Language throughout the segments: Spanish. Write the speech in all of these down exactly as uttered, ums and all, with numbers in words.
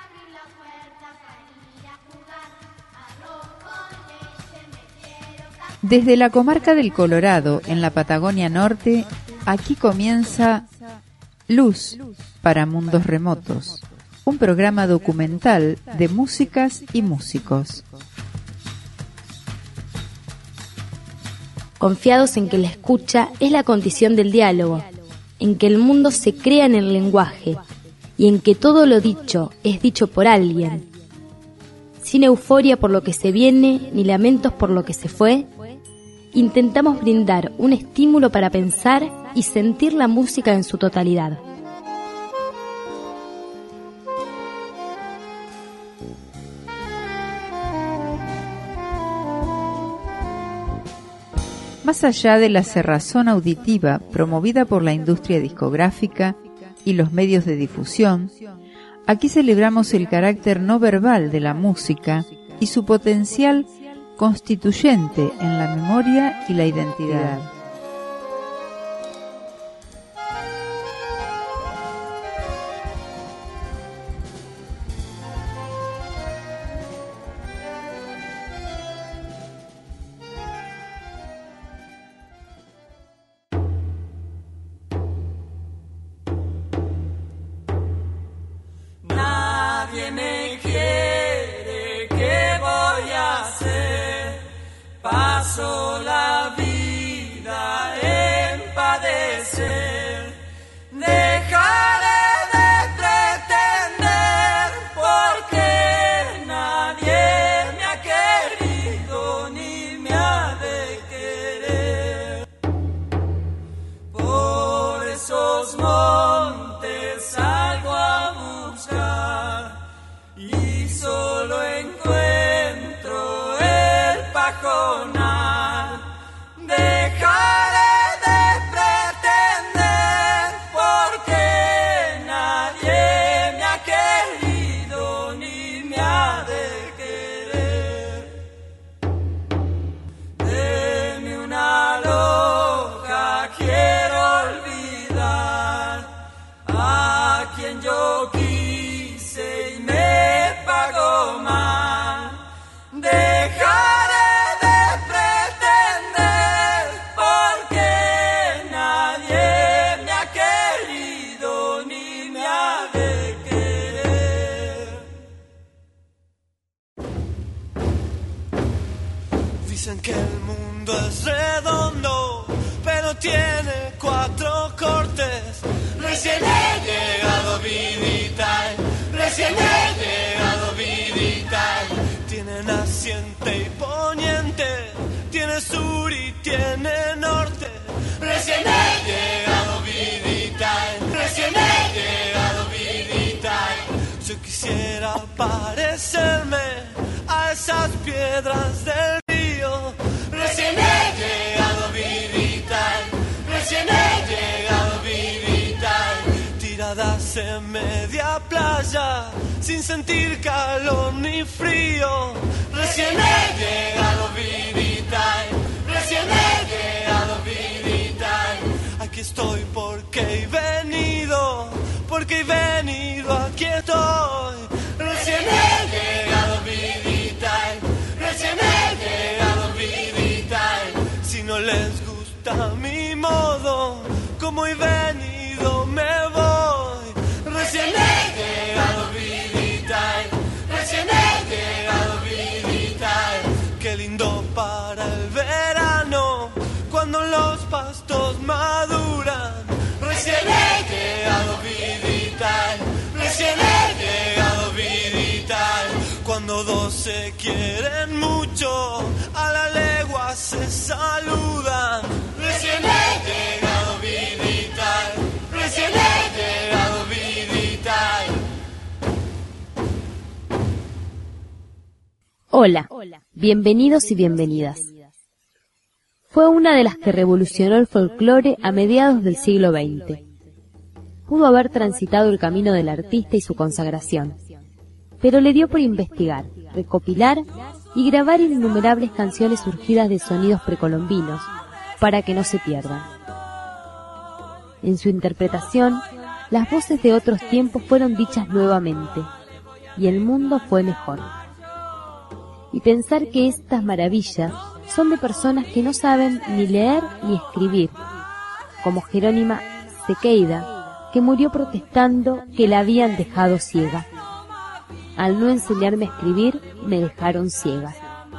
Desde la comarca del Colorado, en la Patagonia Norte, aquí comienza Luz para Mundos Remotos, un programa documental de músicas y músicos. Confiados en que la escucha es la condición del diálogo, en que el mundo se crea en el lenguaje y en que todo lo dicho es dicho por alguien. Sin euforia por lo que se viene ni lamentos por lo que se fue, intentamos brindar un estímulo para pensar y sentir la música en su totalidad. Más allá de la cerrazón auditiva promovida por la industria discográfica y los medios de difusión, aquí celebramos el carácter no verbal de la música y su potencial constituyente en la memoria y la identidad. Nadie me quiere, ¿qué voy a hacer? Paso la vida en padecer. Dejaré de pretender porque nadie me ha querido ni me ha de querer. Por esos montes salgo a buscar y solo encuentro el pajonal. Dejaré de pretender porque nadie me ha querido ni me ha de querer. Deme una loca, quiero olvidar a quien yo quise y me pagó mal. Dejaré de pretender porque nadie me ha querido ni me ha de querer. Dicen que el mundo es redondo, pero tiene cuatro cortes. Recién he llegado Vidital, recién he llegado Vidital. Tiene naciente y poniente, tiene sur y tiene norte. Recién he llegado Vidital, recién he llegado Vidital. Yo quisiera parecerme a esas piedras del río. Recién he llegado Vidital, recién he llegado Vidital. Tiradas en media playa, sin sentir calor ni frío. Recién he llegado Vidital, recién he llegado Vidital. Aquí estoy porque he venido, porque he venido, aquí estoy. Recién he llegado Vidital, recién he llegado Vidital. Si no les gusta mi modo, como he venido me voy. Recién he llegado Vidital, recién he llegado Vidital. Qué lindo para el verano, cuando los pastos maduran. Recién he llegado Vidital, recién he llegado Vidital. Cuando dos se quieren mucho, a la legua se saludan. Recién he llegado Vidital, recién he llegado Vidital. Hola, bienvenidos y bienvenidas. Fue una de las que revolucionó el folclore a mediados del siglo veinte. Pudo haber transitado el camino del artista y su consagración, pero le dio por investigar, recopilar y grabar innumerables canciones surgidas de sonidos precolombinos, para que no se pierdan. En su interpretación, las voces de otros tiempos fueron dichas nuevamente, y el mundo fue mejor. Y pensar que estas maravillas son de personas que no saben ni leer ni escribir, como Jerónima Sequeira, que murió protestando que la habían dejado ciega. Al no enseñarme a escribir, me dejaron ciega.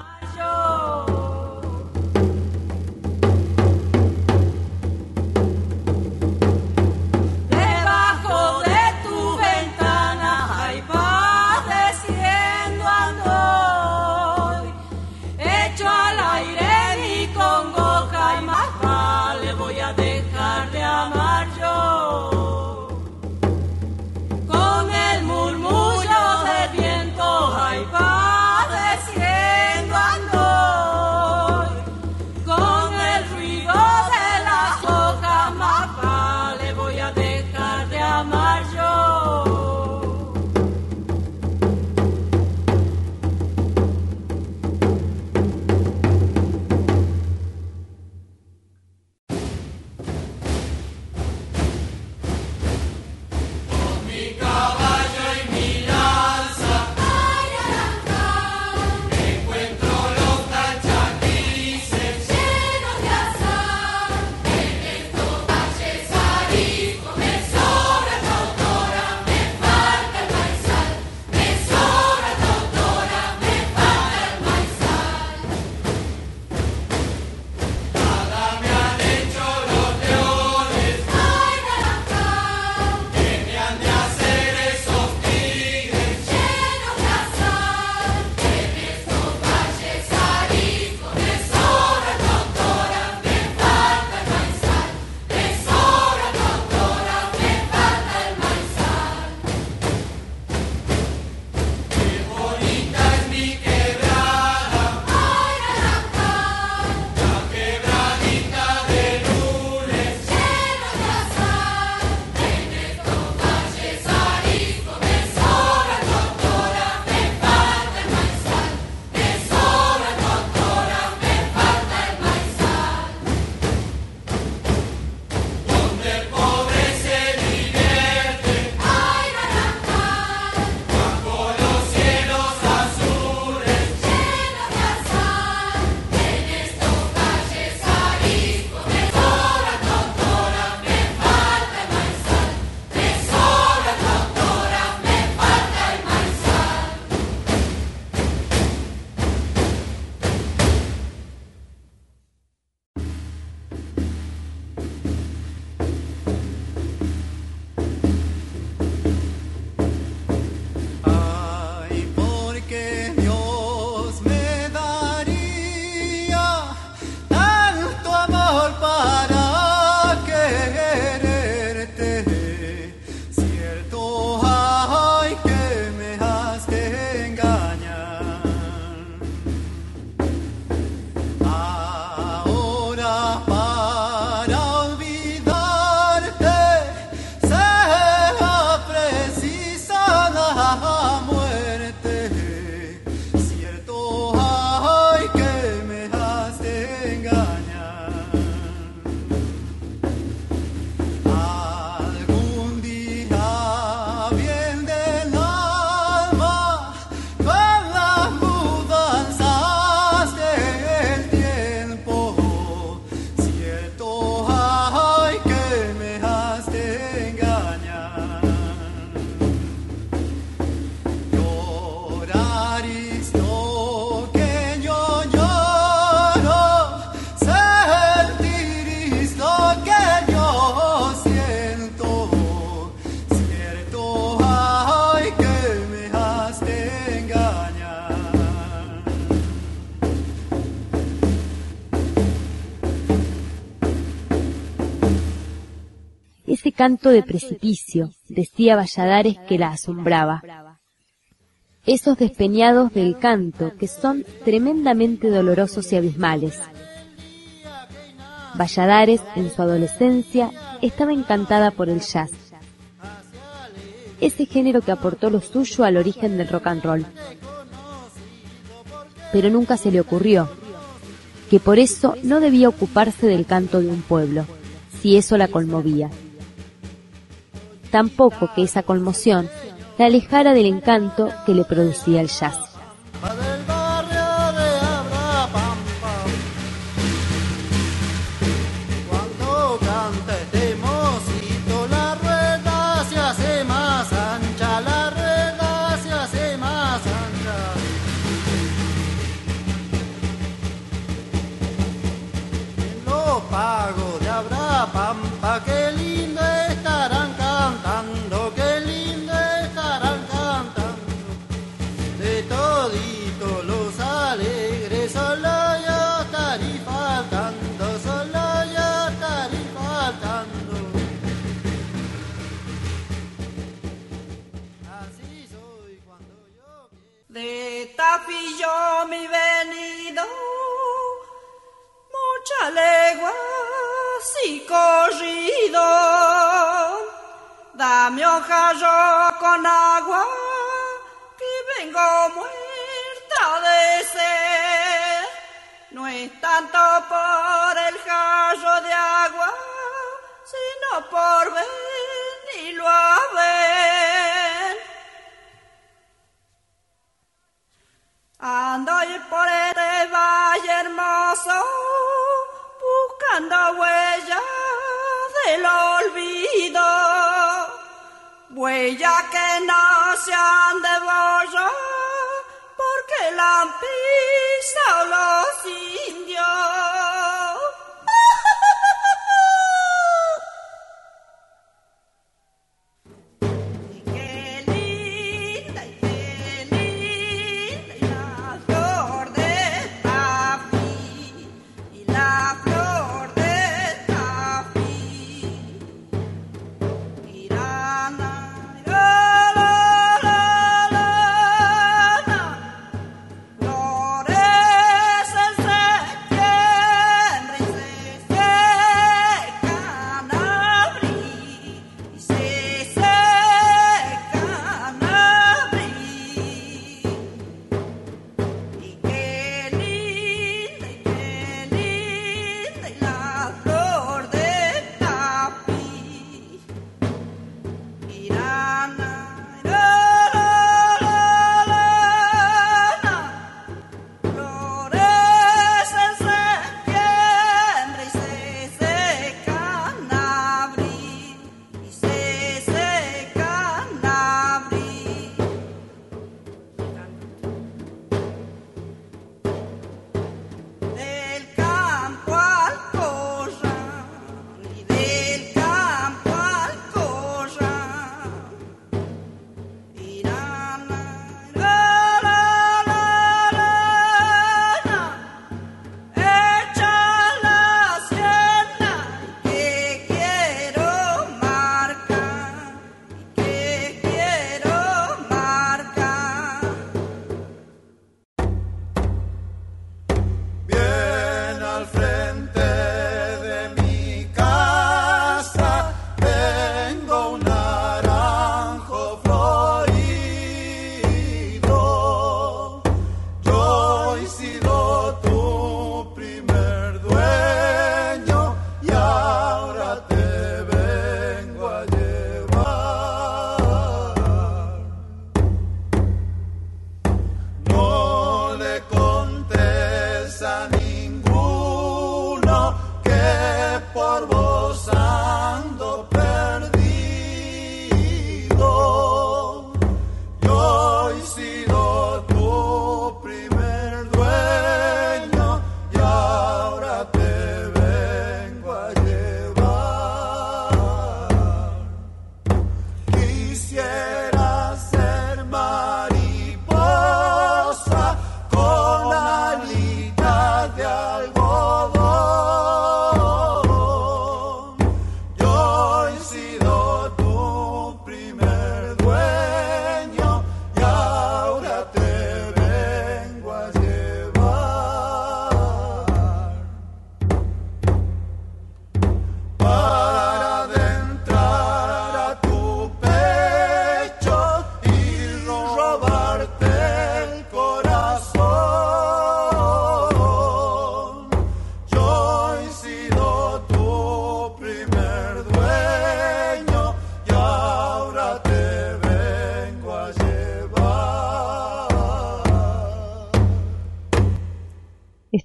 Ese canto de precipicio, decía Valladares, que la asombraba. Esos despeñados del canto que son tremendamente dolorosos y abismales. Valladares, en su adolescencia, estaba encantada por el jazz, ese género que aportó lo suyo al origen del rock and roll. Pero nunca se le ocurrió que por eso no debía ocuparse del canto de un pueblo, si eso la conmovía. Tampoco que esa conmoción se alejara del encanto que le producía el jazz. Del barrio de Abrapampa, cuando canta este mocito, la rueda se hace más ancha, la rueda se hace más ancha. En los pagos de Abrapampa, qué lindo estarán cantando, qué lindo estarán cantando. De toditos los alegres, solo yo estaré faltando, solo yo estaré faltando. Así soy cuando yo quiero. De Tafillo mi venido, muchas leguas y corrido. Dame un jarro con agua, que vengo muerta de sed. No es tanto por el jarro de agua, sino por venirlo a ver. Ando y por este valle hermoso, buscando huellas del olvido, huellas que no se han de borrar, porque la han pisado los indios. Qué linda y qué linda y la flor de Tafí, y la flor de Tafí. Irana, la, la, la, la, la, florece el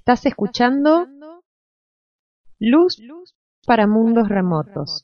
Estás escuchando Luz para Mundos Remotos.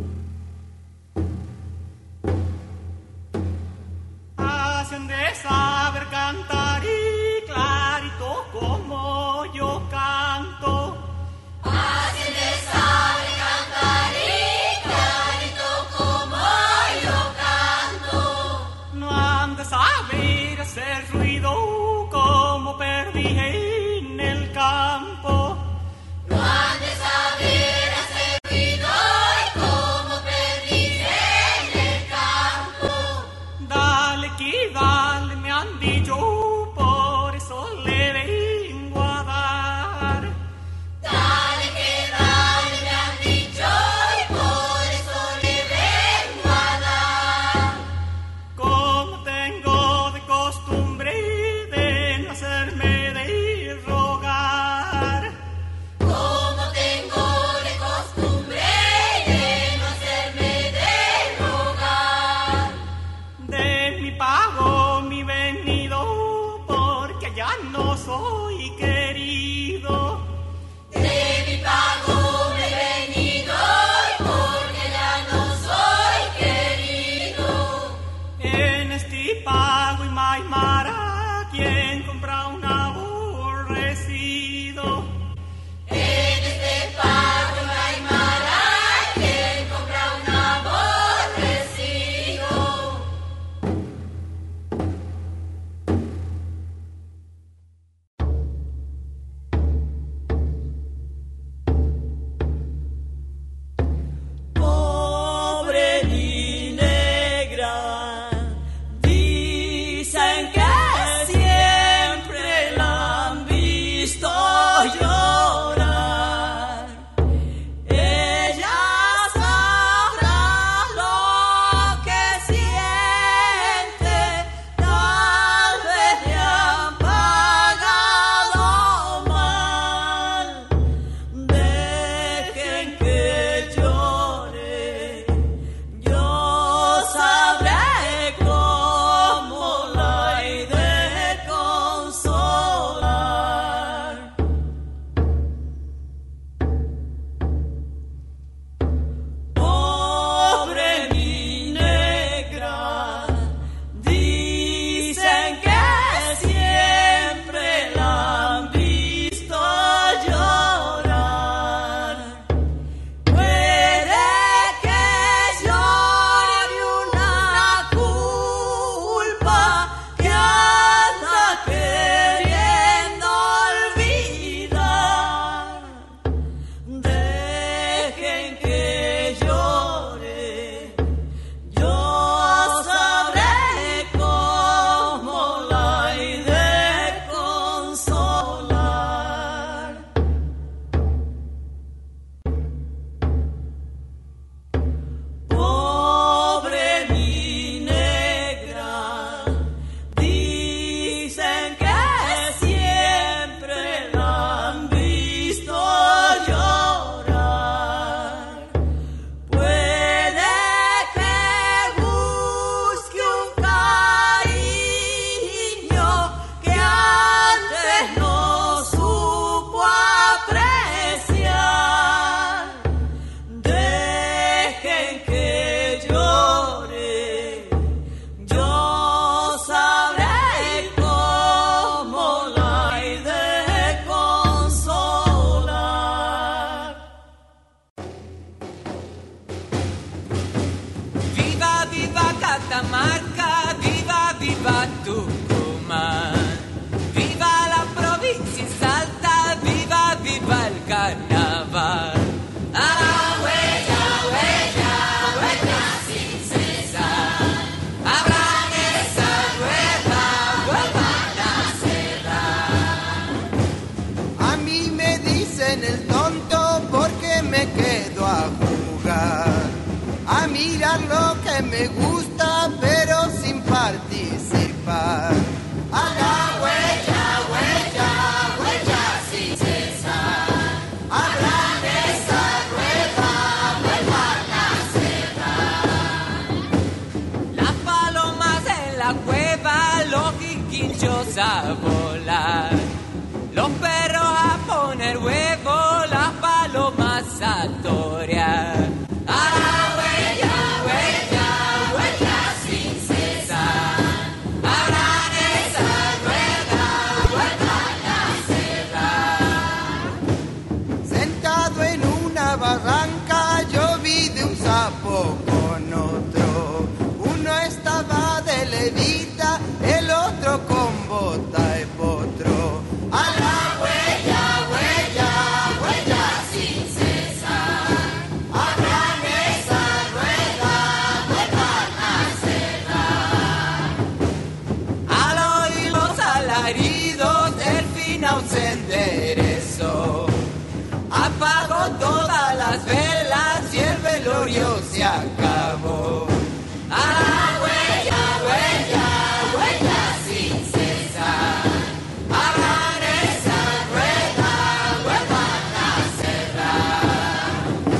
Hacen de saber cantar y clarito como yo canto. Hacen de saber cantar y clarito como yo canto. No han de saber hacer ruido como perdí en el campo. No han de saber hacer ruido y como perdí en el campo. Dale que dale me han dicho, por eso le vengo a dar. Dale que dale me han dicho y por eso le vengo a dar. Como tengo de costumbre de no hacerme de rogar. Como tengo de costumbre de no hacerme de rogar. De mi pago mi venido, porque ya no soy querido. De mi pago me he venido y porque ya no soy querido. En este pago y maimara, quien compra un aborrecido. En este pago no hay mala quien compra un aborrecido. Pobre ni negra, dicen que siempre la han visto llorar. Ella sabrá lo que siente, tal vez le han pagado mal. Dejen que llore, yo sabré cómo la he de consolar. Pobre mi negra, dicen que siempre la han visto llorar. Puede que llore una culpa que anda queriendo olvidar. Dejen que llore, yo sabré cómo la he de consolar. Pobre mi negra, dicen que siempre la han visto llorar. Puede que busque un cariño que antes no supo apreciar. Dejen que llore, yo sabré cómo la he de consolar. Viva, viva Catamarca, viva, viva Tucumán. Viva la provincia y Salta, viva, viva el carnaval. A la huella, huella, huella sin cesar. Abran esa rueda, vuelvan a cerrar. A mí me dicen el tonto porque me quedo a jugar, a mirar lo que me gusta pero sin participar. A la huella, huella, huella sin cesar. Abran esa rueda, vuelvan a cerrar. Las palomas en la cueva, los quinquillos a volar, los perros a bajo todas las velas y el velorio se acabó. Ah, huella, huella, huella sin cesar. Hagan esa rueda, vuelvan a cerrar.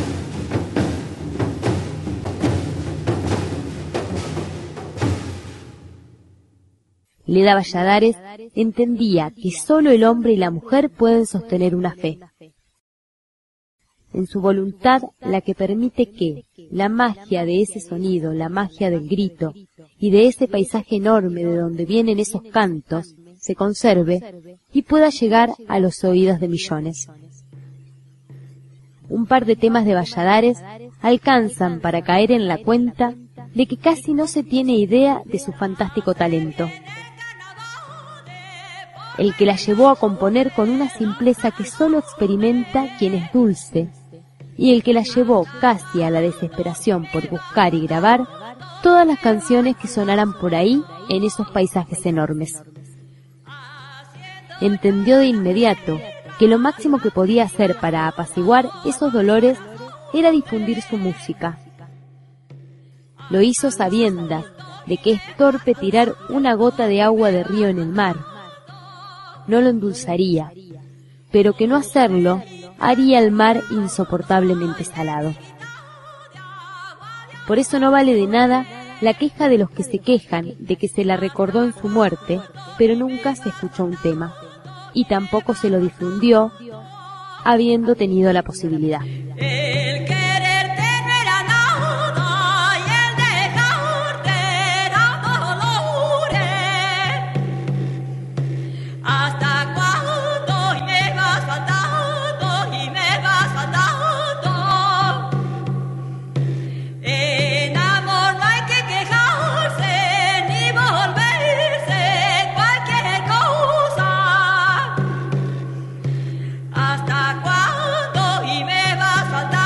Leda Valladares entendía que sólo el hombre y la mujer pueden sostener una fe. En su voluntad, la que permite que la magia de ese sonido, la magia del grito y de ese paisaje enorme de donde vienen esos cantos, se conserve y pueda llegar a los oídos de millones. Un par de temas de Valladares alcanzan para caer en la cuenta de que casi no se tiene idea de su fantástico talento. El que la llevó a componer con una simpleza que solo experimenta quien es dulce, y el que la llevó casi a la desesperación por buscar y grabar todas las canciones que sonaran por ahí en esos paisajes enormes. Entendió de inmediato que lo máximo que podía hacer para apaciguar esos dolores era difundir su música. Lo hizo sabiendas de que es torpe tirar una gota de agua de río en el mar. No lo endulzaría, pero que no hacerlo haría el mar insoportablemente salado. Por eso no vale de nada la queja de los que se quejan de que se la recordó en su muerte, pero nunca se escuchó un tema, y tampoco se lo difundió, habiendo tenido la posibilidad. El quererte no era nada y el dejarte era dolores. ¿Hasta cuándo y me vas faltando y me vas faltando? En amor no hay que quejarse ni volverse cualquier cosa. ¿Hasta cuándo y me vas faltando?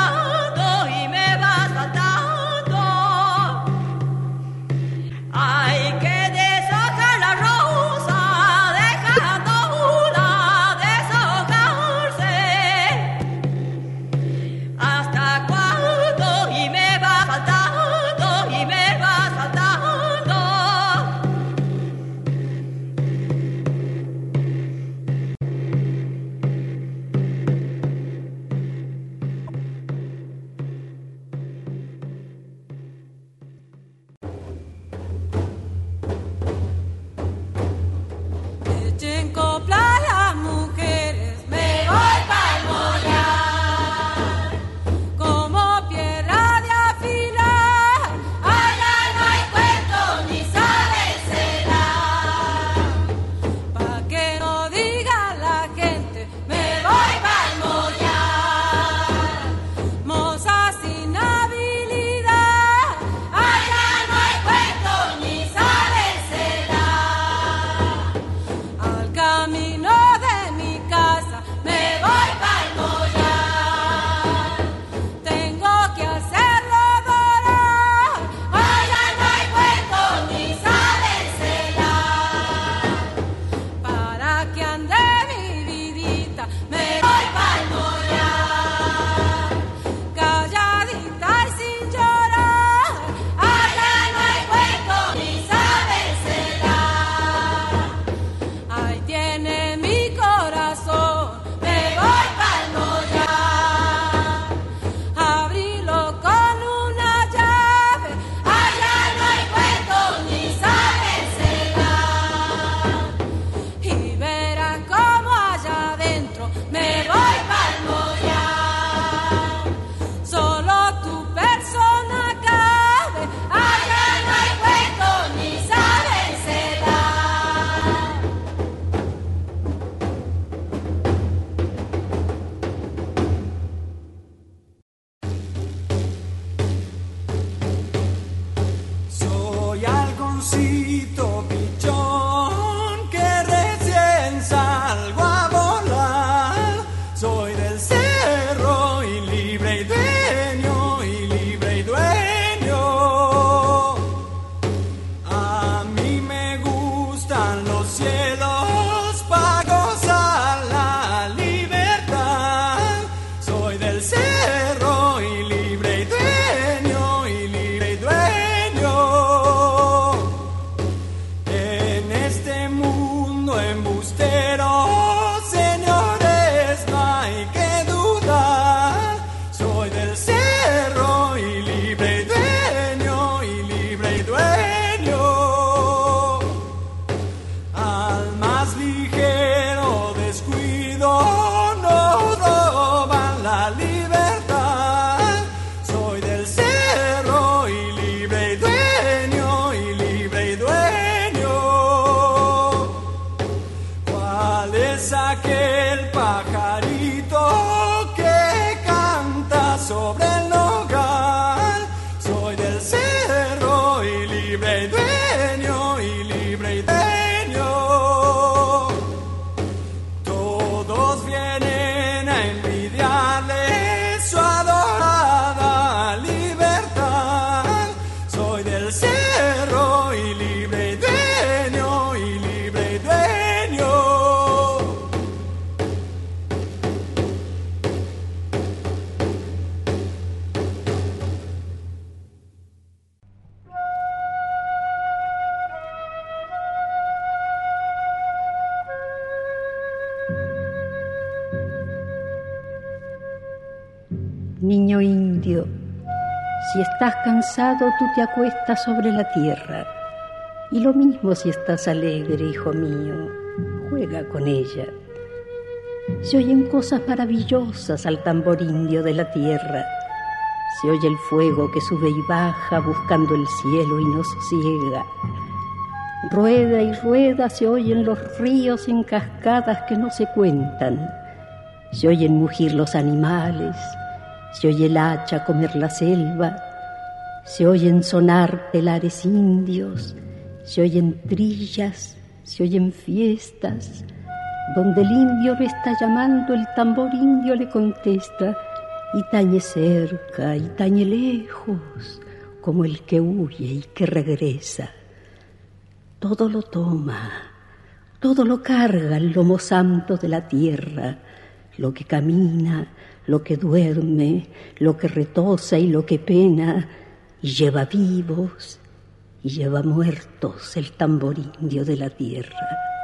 Niño indio, si estás cansado, tú te acuestas sobre la tierra. Y lo mismo si estás alegre, hijo mío, juega con ella. Se oyen cosas maravillosas al tambor indio de la tierra. Se oye el fuego que sube y baja buscando el cielo y no sosiega. Rueda y rueda se oyen los ríos en cascadas que no se cuentan. Se oyen mugir los animales, se oye el hacha comer la selva, se oyen sonar telares indios, se oyen trillas, se oyen fiestas. Donde el indio lo está llamando, el tambor indio le contesta, y tañe cerca y tañe lejos, como el que huye y que regresa. Todo lo toma, todo lo carga el lomo santo de la tierra, lo que camina, lo que duerme, lo que retosa y lo que pena, y lleva vivos y lleva muertos el tambor indio de la tierra.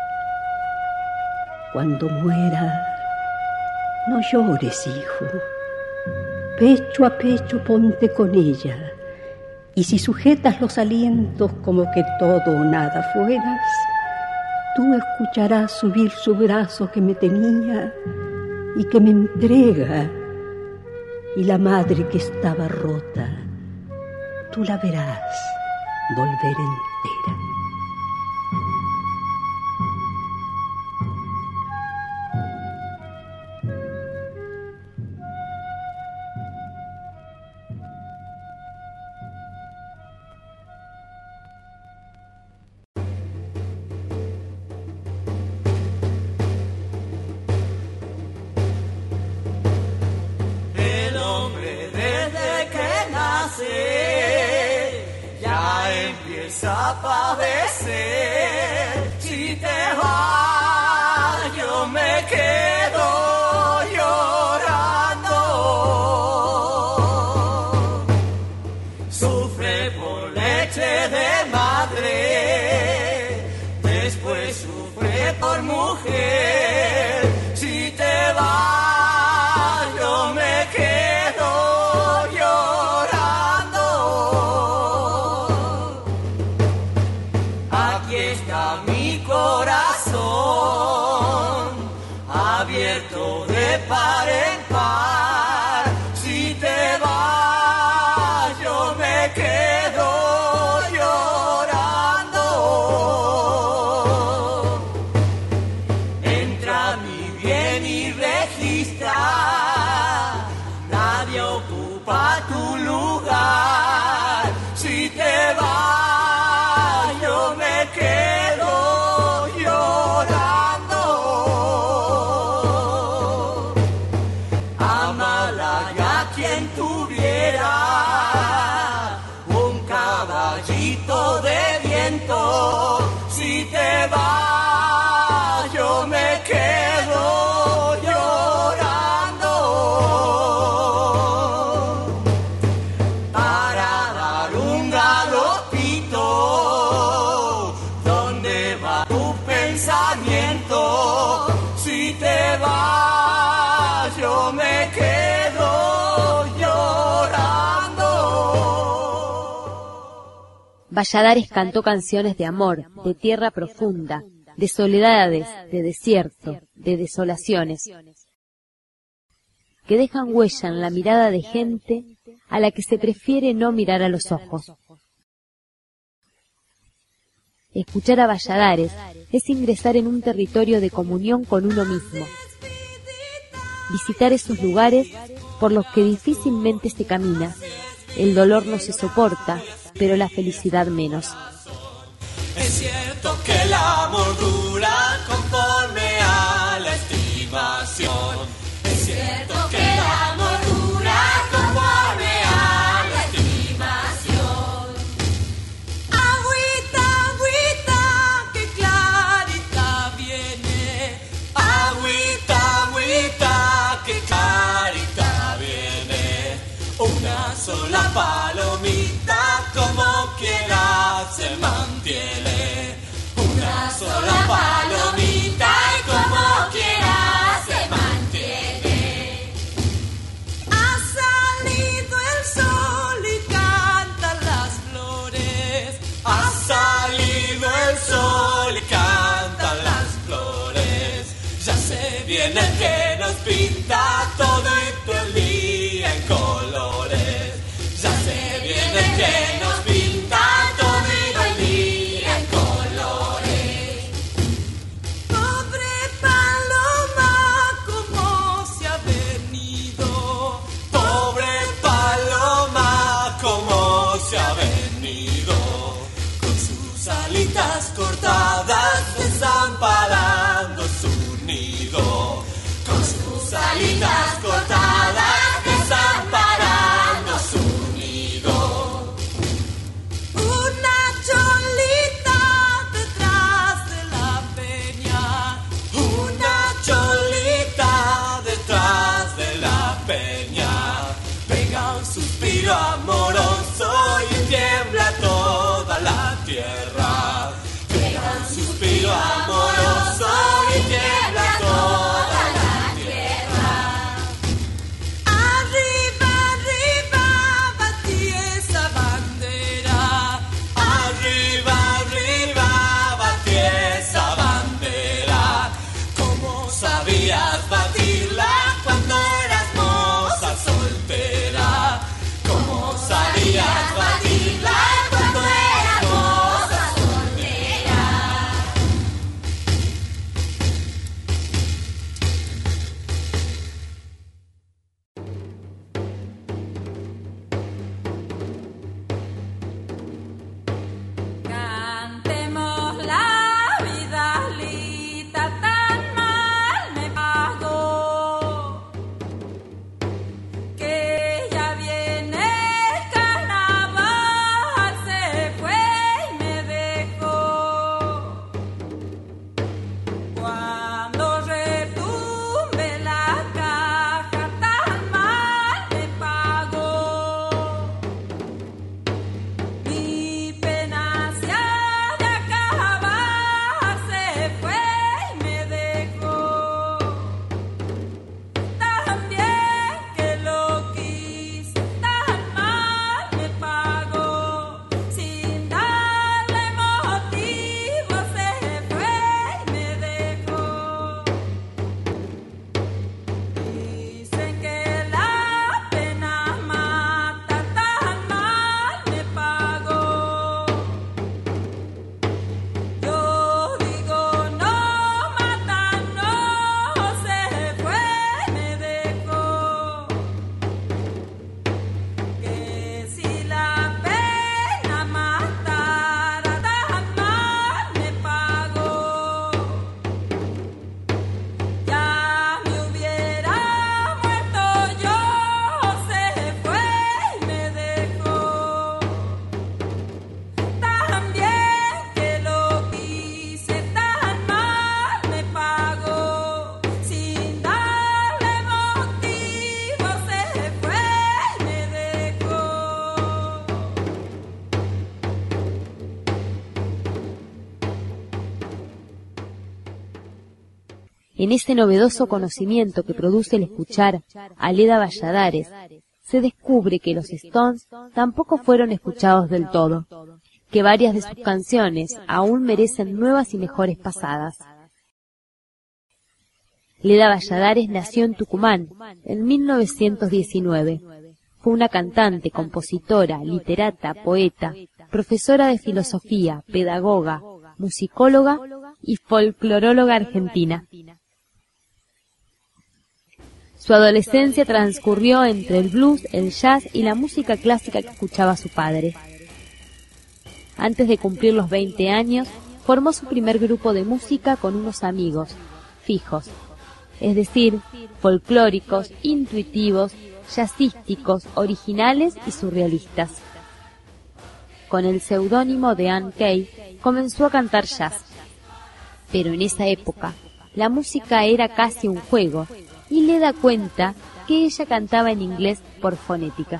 Cuando muera, no llores, hijo, pecho a pecho ponte con ella, y si sujetas los alientos como que todo o nada fueras, tú escucharás subir su brazo que me tenía y que me entrega, y la madre que estaba rota, tú la verás volver entera. A padecer, si te vas yo me quedo llorando. Sufre por leche de madre, después sufre por mujer, si te vas yo me quedo llorando. Mi corazón abierto de par en par, si te vas yo me quedo llorando. Entra mi bien y registra, nadie ocupa tu lugar, si te vas yo me quedo llorando. Amalaya quien tuviera un caballito de viento, si te vas yo me quedo llorando. Para dar un galopito, pensamiento, si te vas yo me quedo llorando. Valladares cantó canciones de amor, de tierra profunda, de soledades, de desierto, de desolaciones, que dejan huella en la mirada de gente a la que se prefiere no mirar a los ojos. Escuchar a Valladares es ingresar en un territorio de comunión con uno mismo. Visitar esos lugares por los que difícilmente se camina. El dolor no se soporta, pero la felicidad menos. Es cierto que el amor dura conforme a la estimación. Es cierto que el amor dura conforme a la estimación. Agüita, agüita, que clarita viene. Agüita, agüita, que clarita viene. Una sola palomita como quiera se mantiene. Una sola palomita y como quiera se mantiene. Asa En ese novedoso conocimiento que produce el escuchar a Leda Valladares, se descubre que los Stones tampoco fueron escuchados del todo, que varias de sus canciones aún merecen nuevas y mejores pasadas. Leda Valladares nació en Tucumán en mil novecientos diecinueve. Fue una cantante, compositora, literata, poeta, profesora de filosofía, pedagoga, musicóloga y folcloróloga argentina. Su adolescencia transcurrió entre el blues, el jazz y la música clásica que escuchaba su padre. Antes de cumplir los veinte años, formó su primer grupo de música con unos amigos, fijos, es decir, folclóricos, intuitivos, jazzísticos, originales y surrealistas. Con el seudónimo de Ann Kay, comenzó a cantar jazz. Pero en esa época, la música era casi un juego, y le da cuenta que ella cantaba en inglés por fonética.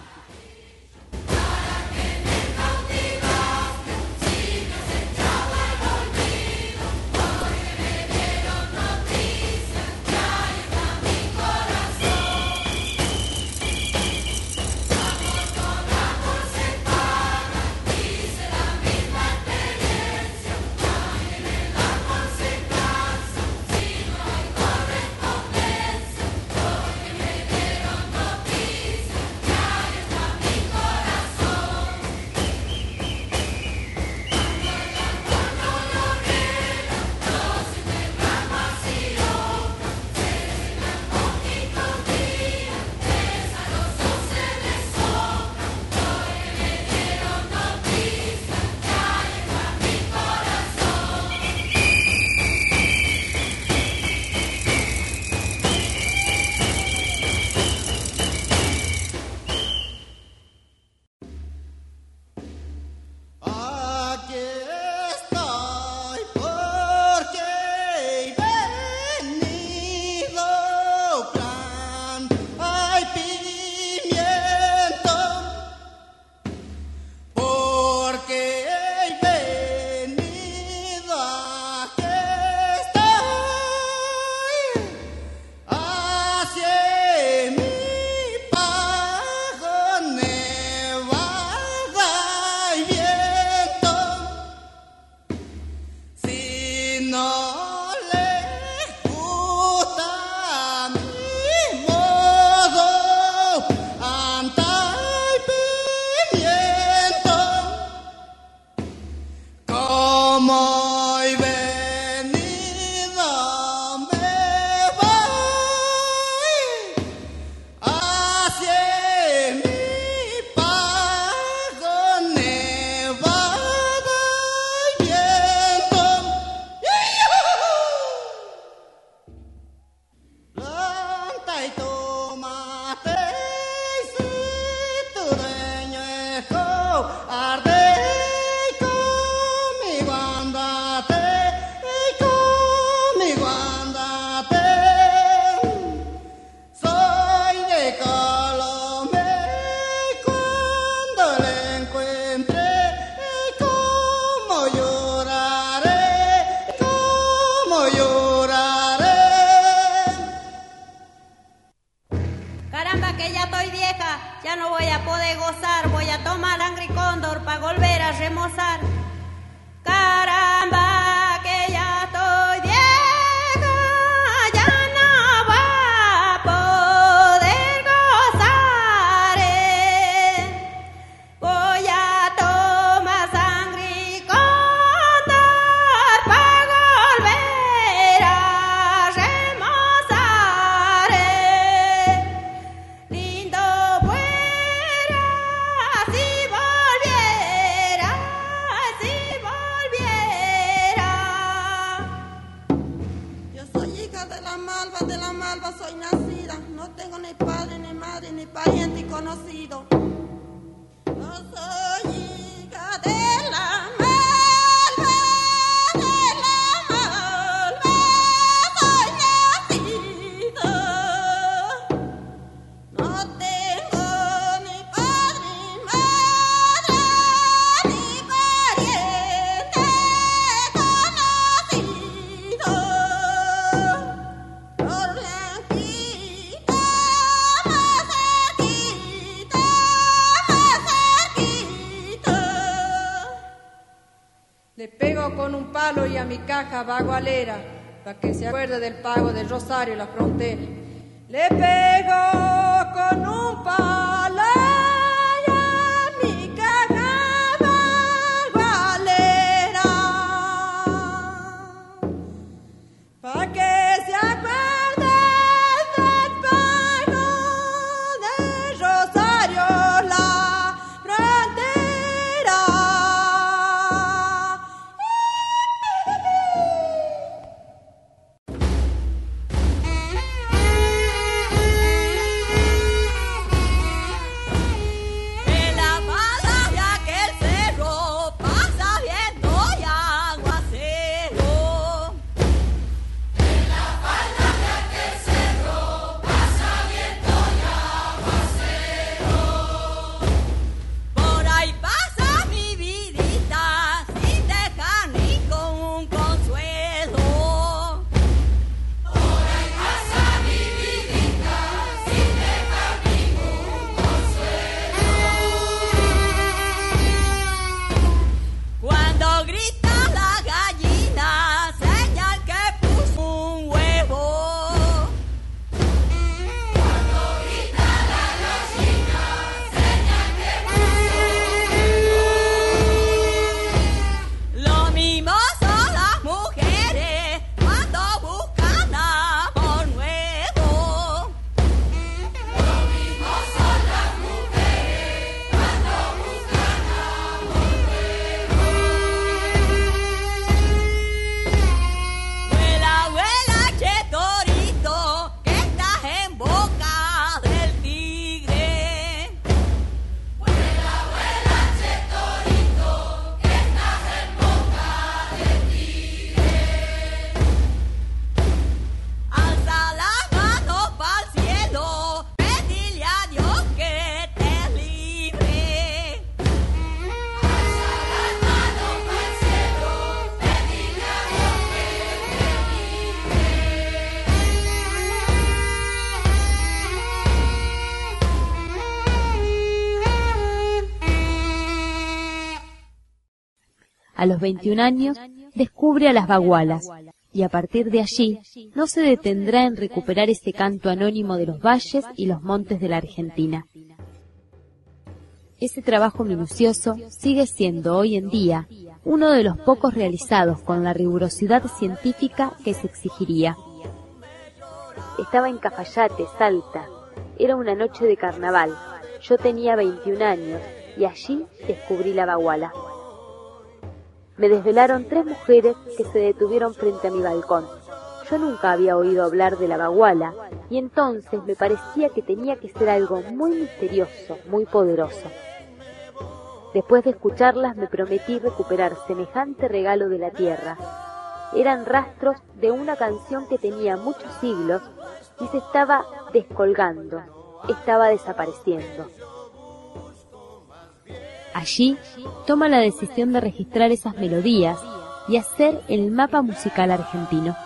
con un palo y a mi caja bagualera, para que se acuerde del pago del Rosario y la frontera. Le pego con un palo y a mi caja bagualera, para que se acuerde del pago del Rosario la frontera. En la falda de aquel cerro pasa viento y aguacero. En la falda de aquel cerro pasa viento y aguacero. Por ahí pasa mi vidita sin dejar ni con un consuelo. Por ahí pasa mi vidita sin dejar ningún consuelo. Cuando grita la gallina, señal que puso un huevo. Cuando grita la gallina, señal que puso un huevo. Lo mismo son las mujeres cuando buscan amor nuevo. Lo mismo son las mujeres cuando buscan amor nuevo. Vuela, vuela, che torito, que estás en boca del tigre. Vuela, vuela, che torito, que estás en boca del tigre. Alza las manos pa'l cielo, pedile a Dios que te libre. Alza las manos pa'l cielo, pedile a Dios que A los veintiún años descubre a las bagualas y a partir de allí no se detendrá en recuperar ese canto anónimo de los valles y los montes de la Argentina. Ese trabajo minucioso sigue siendo hoy en día uno de los pocos realizados con la rigurosidad científica que se exigiría. Estaba en Cafayate, Salta. Era una noche de carnaval. Yo tenía veintiún años y allí descubrí la baguala. Me desvelaron tres mujeres que se detuvieron frente a mi balcón. Yo nunca había oído hablar de la baguala y entonces me parecía que tenía que ser algo muy misterioso, muy poderoso. Después de escucharlas me prometí recuperar semejante regalo de la tierra. Eran rastros de una canción que tenía muchos siglos y se estaba descolgando, estaba desapareciendo. Allí toma la decisión de registrar esas melodías y hacer el mapa musical argentino.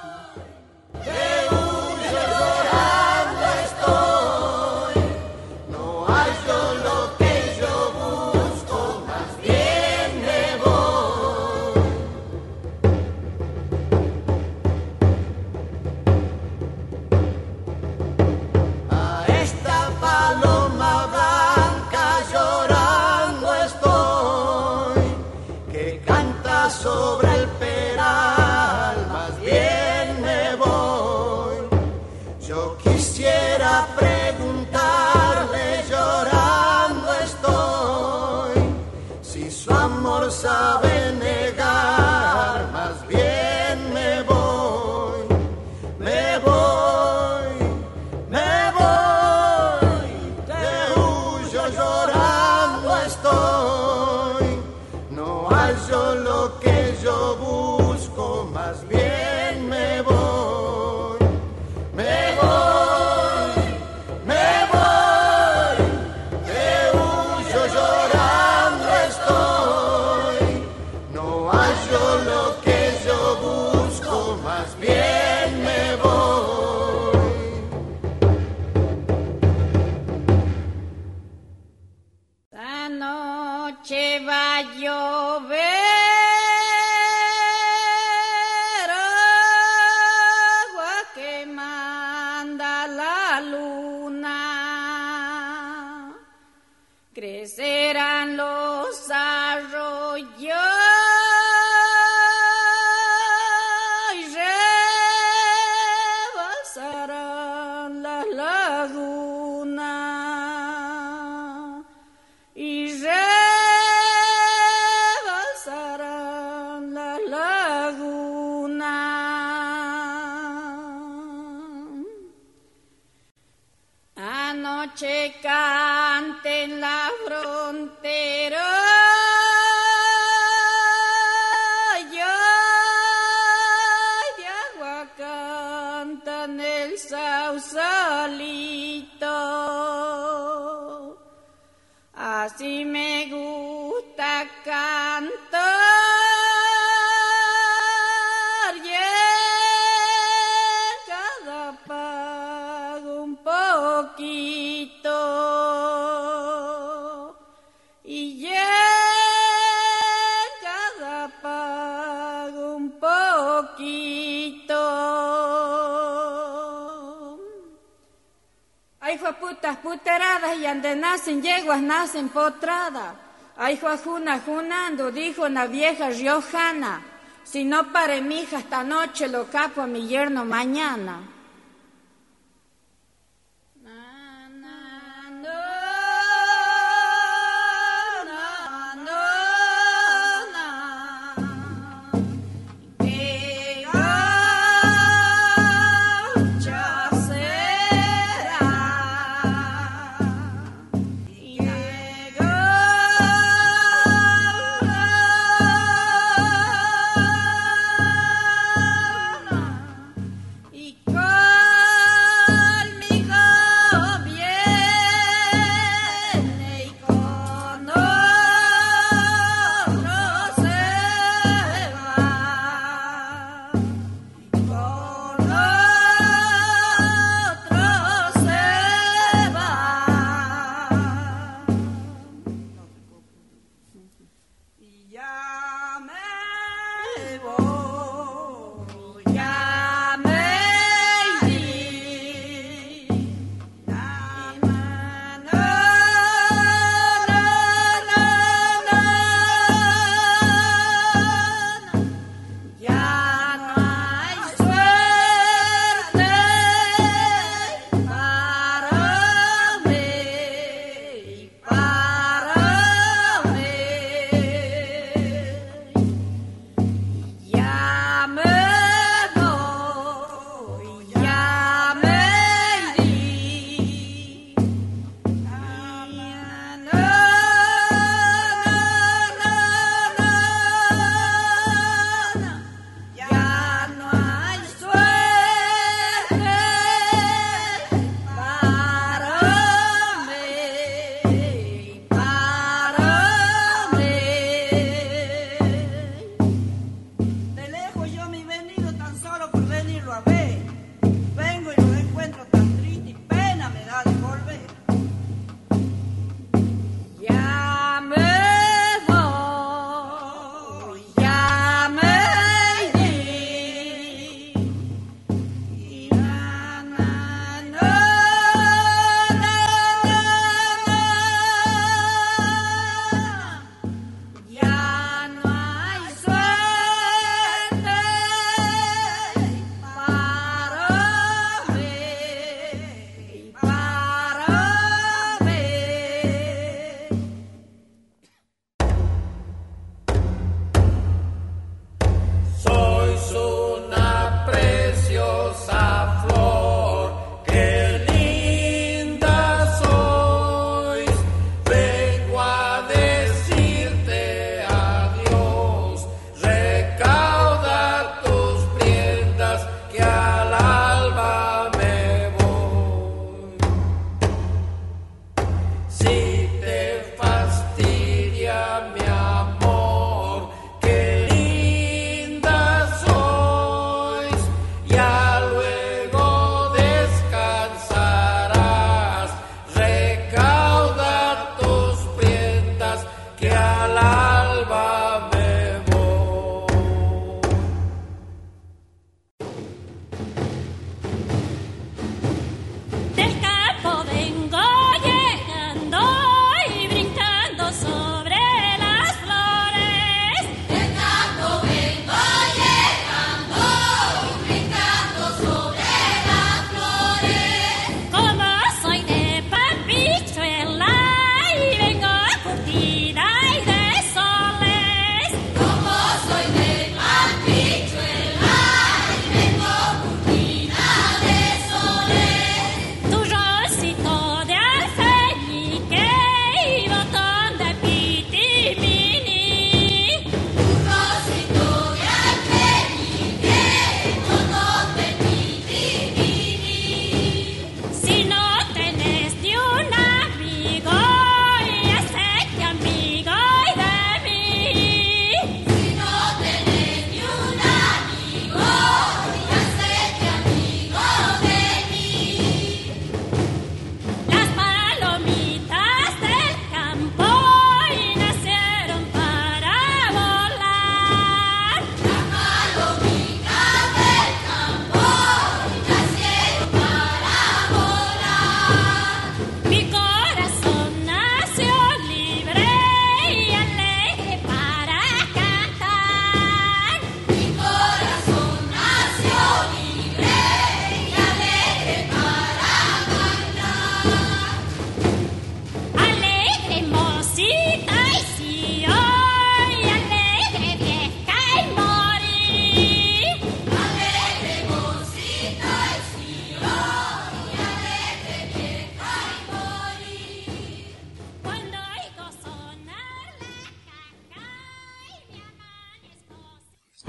Sobre el peral, más bien me voy. Yo quisiera preguntarle, llorando estoy, si su amor sabe negar, más bien me voy, me voy, me voy, te huyo, llorando estoy, no hallo lo que yo busco, más bien me voy, me voy, me voy, te huyo, llorando estoy, no hallo lo que yo busco, más bien me voy. La noche va a llover. crecerán los arroyos y rebalsarán las lagunas y rebalsarán las lagunas. Anoche cante en la frontera y de agua cantan el sausalito. Así me gusta cantar y en cada pago un poquito y en cada pago un poquito. Ay, fue putas puteradas y ande nacen yeguas, nacen potradas. Ay, fue juna junando, dijo una vieja riojana. Si no pare mi hija esta noche, lo capo a mi yerno mañana. Na, na, no, na, no, na. Que gaucha será, y que gaucha, y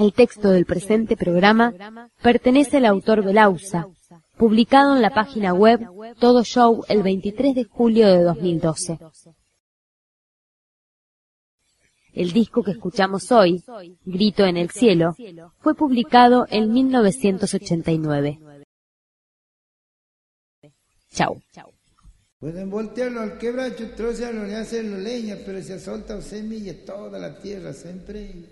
El texto del presente programa pertenece al autor Belauza, publicado en la página web Todo Show el veintitrés de julio de dos mil doce. El disco que escuchamos hoy, Grito en el Cielo, fue publicado en mil novecientos ochenta y nueve. Chau. Pueden voltearlo al quebracho, trocearlo y hacerlo leña, pero se ha soltado semilla toda la tierra siempre.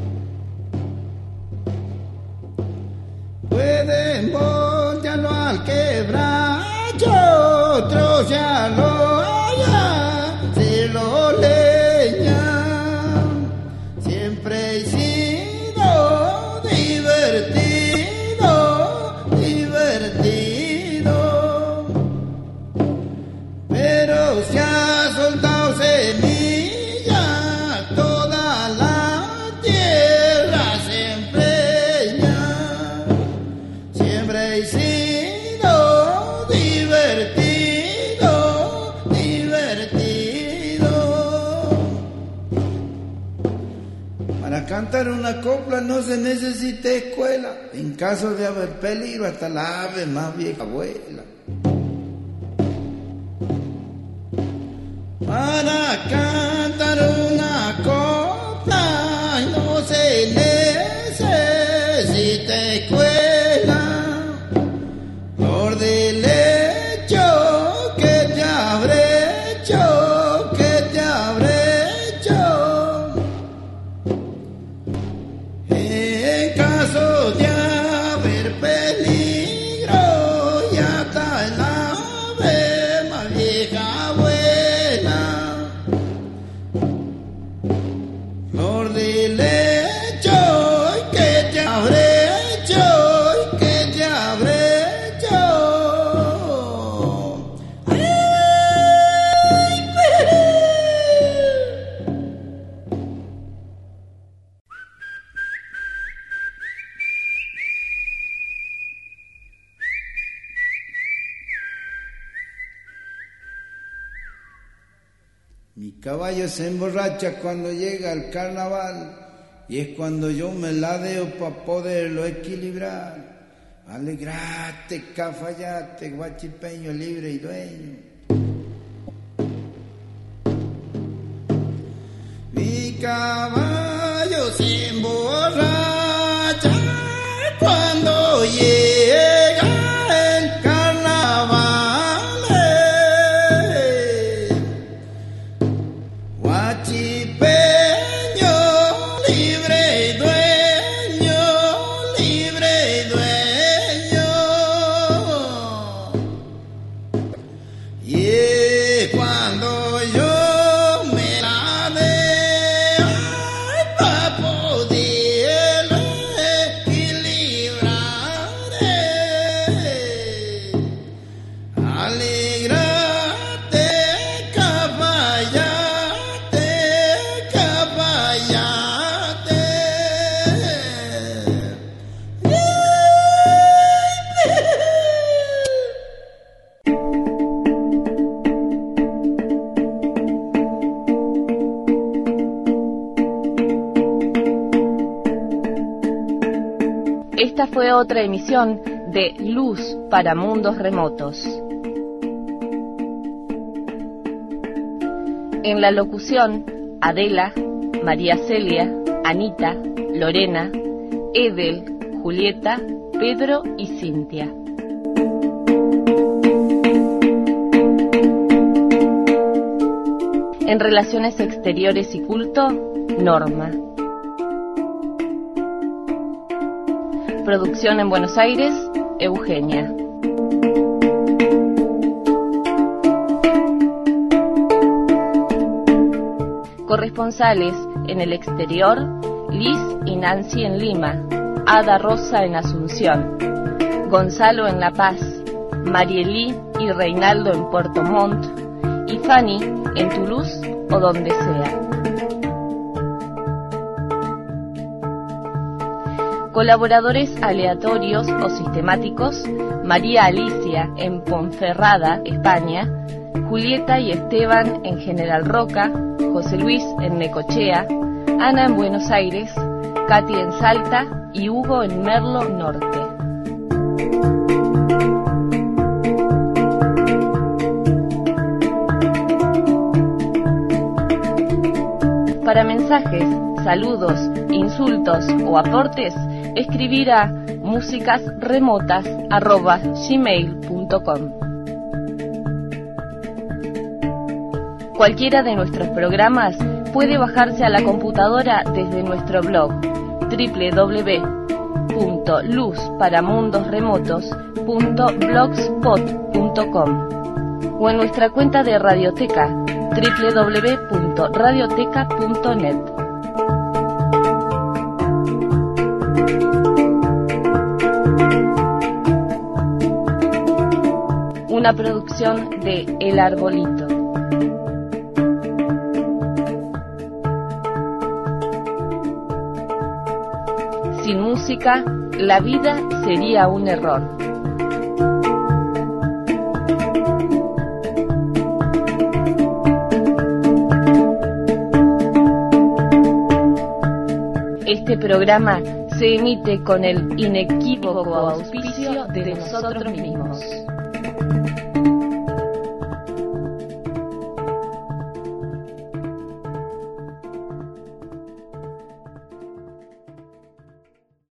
Pueden voltearlo al quebracho, trocearlo allá, hacerlo leña. Siempre he sido divertido, divertido. Pero se ha soltado semilla, toda la tierra se empreña. Siempre he sido divertido, divertido. Para cantar una copla no se necesita escuela. En caso de haber peligro, hasta la ave más vieja vuela. Para cantar una copla no se necesita escuela. Flor de lecho, que te habré hecho, que te habré hecho. En caso de haber peligro, ya está el ave más vieja vuela. Flor de lecho, que te habré hecho, que te habré hecho. ¡Ay! Mi caballo se emborracha cuando llega el carnaval y es cuando yo me ladeo para poderlo equilibrar. Alegrate, cafayate, guachipeño libre y dueño. Mi caballo se emborracha cuando llega el carnaval. Guachipeño libre y dueño, libre y dueño. Y es cuando yo me ladeo para poder equilibrar. Alegrate, cafayate, cafayate. Esta fue otra emisión de Luz para Mundos Remotos. En la locución, Adela, María Celia, Anita, Lorena, Edel, Julieta, Pedro y Cintia. En Relaciones Exteriores y Culto, Norma. Producción en Buenos Aires, Eugenia. Corresponsales en el exterior, Liz y Nancy en Lima, Ada Rosa en Asunción, Gonzalo en La Paz, Marielí y Reinaldo en Puerto Montt y Fanny en Toulouse o donde sea. Colaboradores aleatorios o sistemáticos, María Alicia en Ponferrada, España, Julieta y Esteban en General Roca, José Luis en Necochea, Ana en Buenos Aires, Katy en Salta y Hugo en Merlo Norte. Para mensajes, saludos, insultos o aportes, escribir a músicasremotas arroba gmail punto com. Cualquiera de nuestros programas puede bajarse a la computadora desde nuestro blog doble u doble u doble u punto luz para mundos remotos punto blogspot punto com o en nuestra cuenta de Radioteca doble u doble u doble u punto radioteca punto net. Una producción de El Arbolito. Sin música, la vida sería un error. Este programa se emite con el inequívoco auspicio de nosotros mismos.